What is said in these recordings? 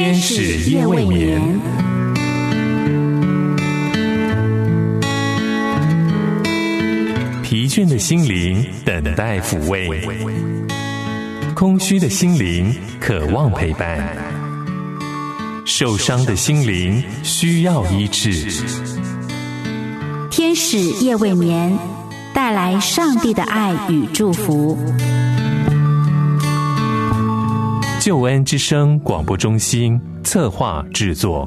天使夜未眠。疲倦的心灵等待抚慰，空虚的心灵渴望陪伴，受伤的心灵需要医治。 天使夜未眠，带来上帝的爱与祝福。 救恩之声广播中心策划制作。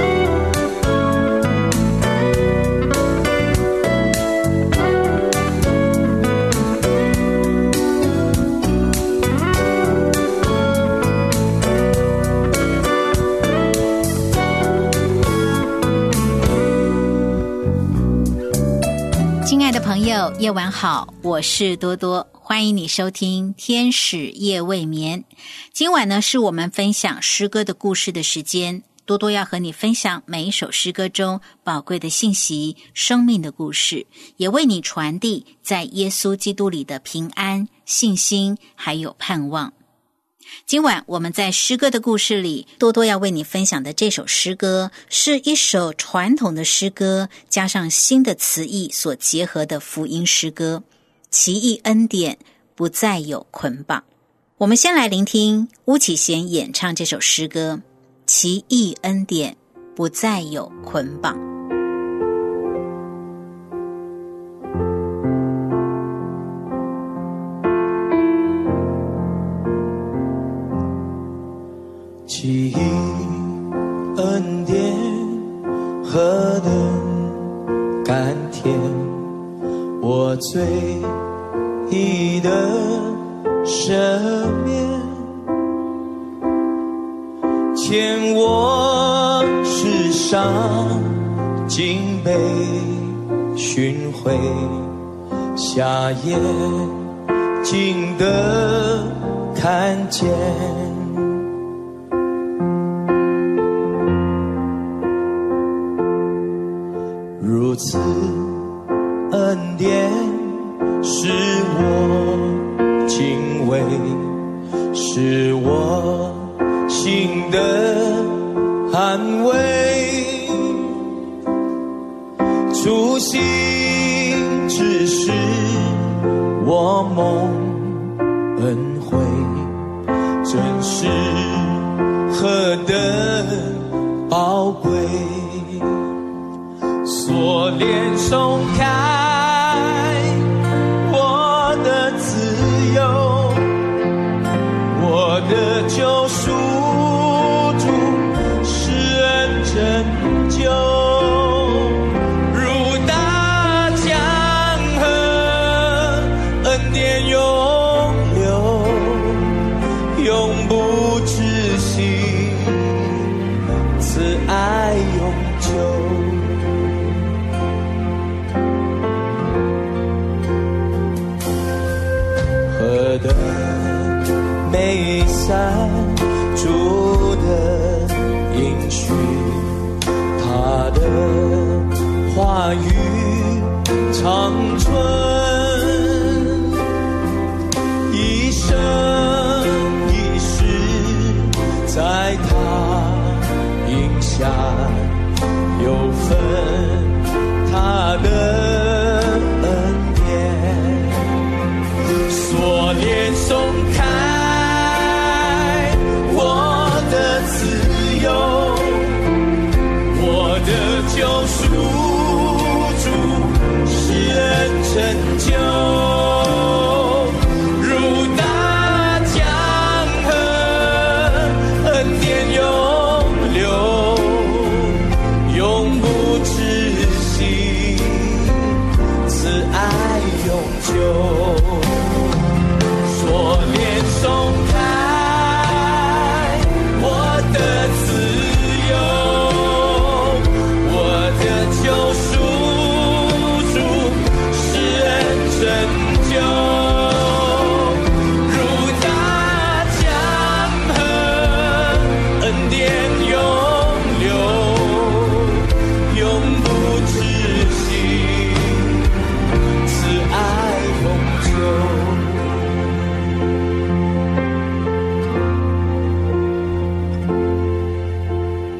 亲爱的朋友，夜晚好，我是多多，欢迎你收听天使夜未眠。今晚呢，是我们分享诗歌的故事的时间。多多要和你分享每一首诗歌中宝贵的信息、生命的故事，也为你传递在耶稣基督里的平安、信心还有盼望。今晚我们在诗歌的故事里，多多要为你分享的这首诗歌是一首传统的诗歌加上新的词义所结合的福音诗歌，奇异恩典不再有捆绑。我们先来聆听巫启贤演唱这首诗歌，奇异恩典不再有捆绑。 奇异恩典何等甘甜，我罪已得赦免，欠我世上竟被寻回，瞎眼竟得看见，如此恩典使我敬畏，使我心的安慰，初心只是我蒙恩惠，真是何等宝贵，锁链松开我的自由，我的救赎主施恩拯救，如大江河，恩典永流，永不止息，慈爱永久。何等美善主的应许，他的话语长存，一生一世在他荫下有份他的恩典，锁链松开我的自由，我的救赎主施恩拯救，如大江河，恩典永流，永不止息，慈爱永久，锁链松开我的自由，我的救赎主施恩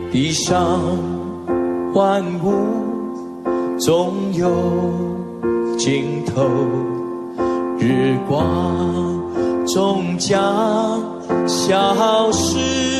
地上万物总有尽头，日光终将消失，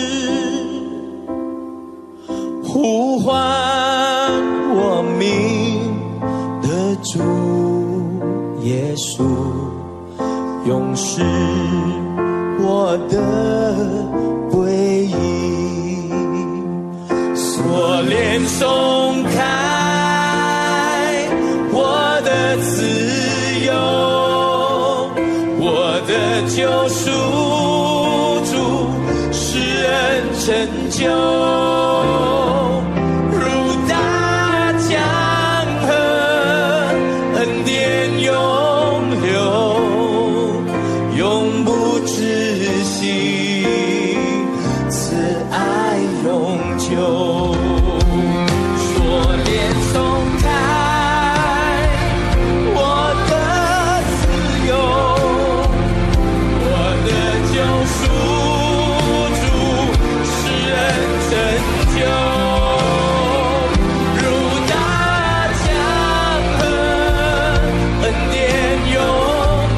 呼唤我名的主耶稣，永是我的归依。锁链松开，我的自由，我的救赎主施恩拯救，如大江河，恩典永流，永不止息，慈爱永久。锁链松开，我的自由，我的救赎主施恩拯救，如大江河，恩典永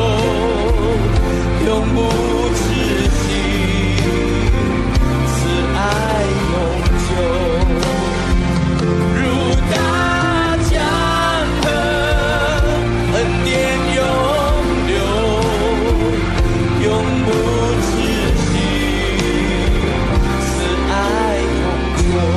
流，永不止息，慈爱永久，如大江河，恩典永流，永不止息，慈爱永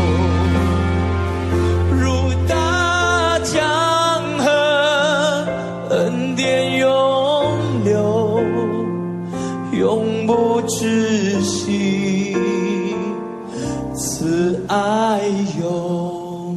久，如大江河，恩典永流，永不止息，慈爱永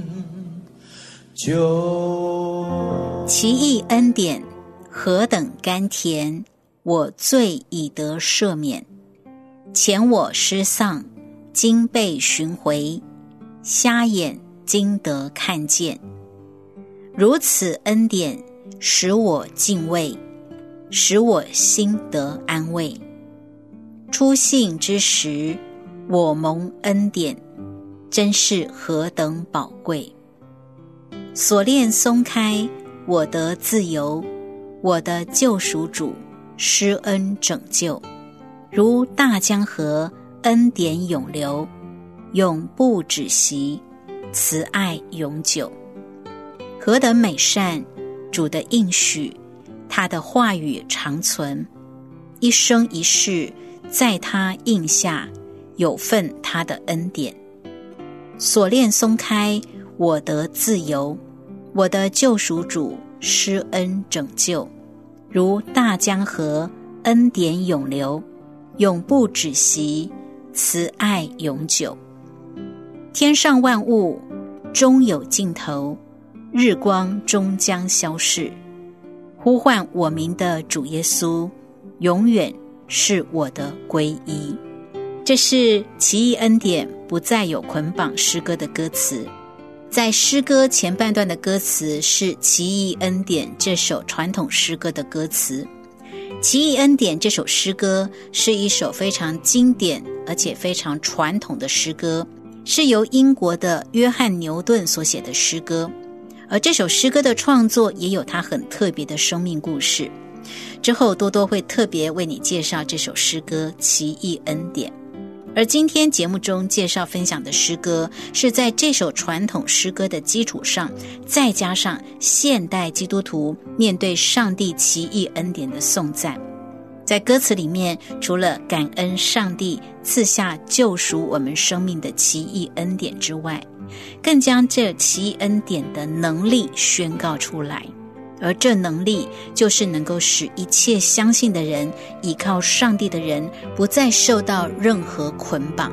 久。 奇异恩典何等甘甜，我罪已得赦免。前我失丧，今被寻回，瞎眼今得看见。如此恩典使我敬畏，使我心得安慰。初信之时，我蒙恩典，真是何等宝贵。锁链松开，我得自由，我的救赎主施恩拯救，如大江河，恩典永流，永不止息，慈爱永久。何等美善，主的应许，他的话语长存，一生一世在他印下，有份他的恩典。锁链松开，我得自由，我的救赎主施恩拯救，如大江河，恩典永流，永不止息，慈爱永久。天上万物终有尽头，日光终将消逝，呼唤我名的主耶稣，永远是我的归依。这是奇异恩典不再有捆绑诗歌的歌词。在诗歌前半段的歌词是奇异恩典这首传统诗歌的歌词。奇异恩典这首诗歌是一首非常经典而且非常传统的诗歌，是由英国的约翰牛顿所写的诗歌，而这首诗歌的创作也有它很特别的生命故事。之后多多会特别为你介绍这首诗歌奇异恩典。而今天节目中介绍分享的诗歌，是在这首传统诗歌的基础上，再加上现代基督徒面对上帝奇异恩典的颂赞。在歌词里面，除了感恩上帝赐下救赎我们生命的奇异恩典之外，更将这奇异恩典的能力宣告出来。而这能力就是能够使一切相信的人，依靠上帝的人，不再受到任何捆绑。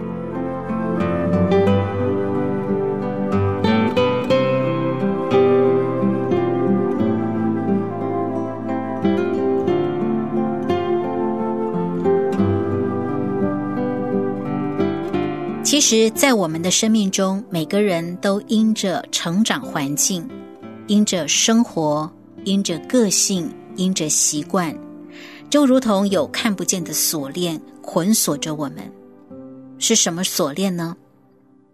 其实在我们的生命中，每个人都因着成长环境，因着生活，因着个性，因着习惯，就如同有看不见的锁链捆锁着我们。是什么锁链呢？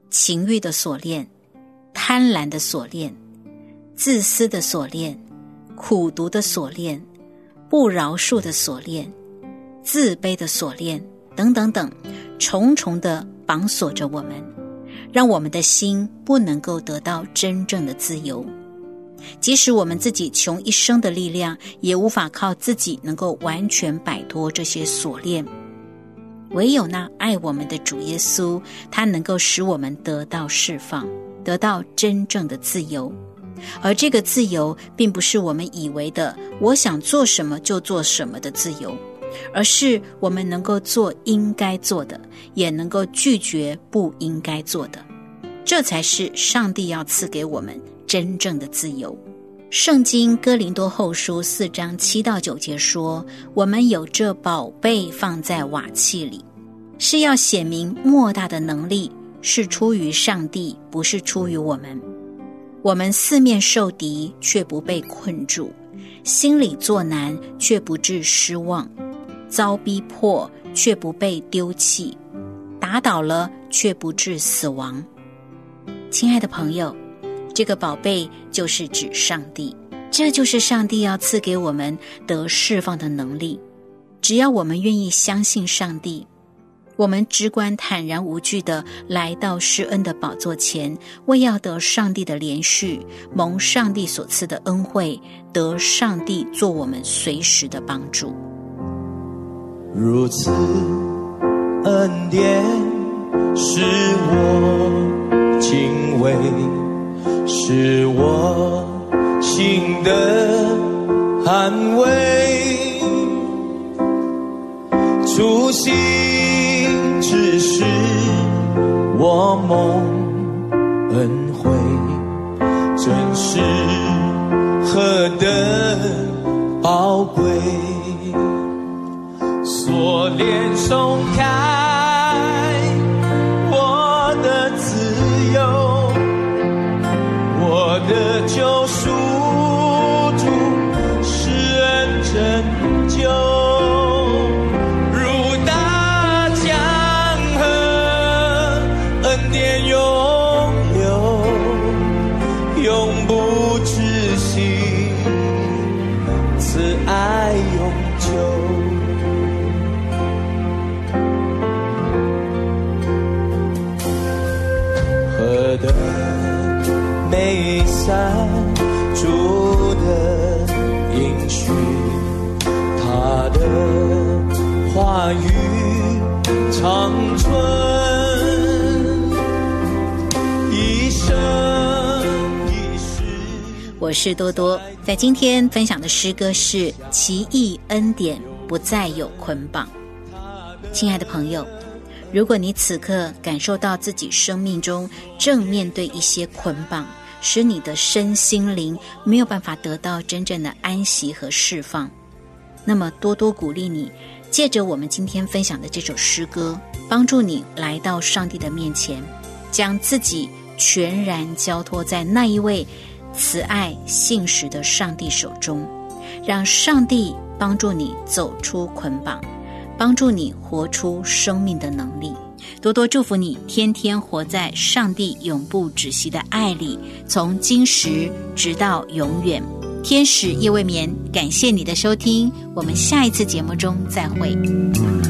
情欲的锁链、贪婪的锁链、自私的锁链、苦毒的锁链、不饶恕的锁链、自卑的锁链等等等，重重的绑锁着我们，让我们的心不能够得到真正的自由。即使我们自己穷一生的力量，也无法靠自己能够完全摆脱这些锁链。唯有那爱我们的主耶稣，他能够使我们得到释放，得到真正的自由。而这个自由并不是我们以为的我想做什么就做什么的自由，而是我们能够做应该做的，也能够拒绝不应该做的。这才是上帝要赐给我们真正的自由。圣经哥林多后书4章7到9节说，我们有这宝贝放在瓦器里，是要显明莫大的能力是出于上帝，不是出于我们。我们四面受敌，却不被困住；心里作难，却不致失望；遭逼迫，却不被丢弃；打倒了，却不致死亡。亲爱的朋友，这个宝贝就是指上帝，这就是上帝要赐给我们得释放的能力。只要我们愿意相信上帝，我们只管坦然无惧地来到施恩的宝座前，为要得上帝的连续，蒙上帝所赐的恩惠，得上帝做我们随时的帮助。 如此恩典使我敬畏，使我心的安慰，初心只是我梦恩惠，真是何等宝贵，锁链松开我的自由，我的救赎主施恩拯救，如大江河，恩典永流，永不止息，慈爱永久。何等美善主的应许，他的话语长存一生一世。 我是多多，在今天分享的诗歌是奇异恩典不再有捆绑。亲爱的朋友，如果你此刻感受到自己生命中正面对一些捆绑，使你的身心灵没有办法得到真正的安息和释放，那么多多鼓励你，借着我们今天分享的这首诗歌，帮助你来到上帝的面前，将自己全然交托在那一位慈爱信实的上帝手中，让上帝帮助你走出捆绑，帮助你活出生命的能力。多多祝福你天天活在上帝永不止息的爱里，从今时直到永远。天使夜未眠，感谢你的收听，我们下一次节目中再会。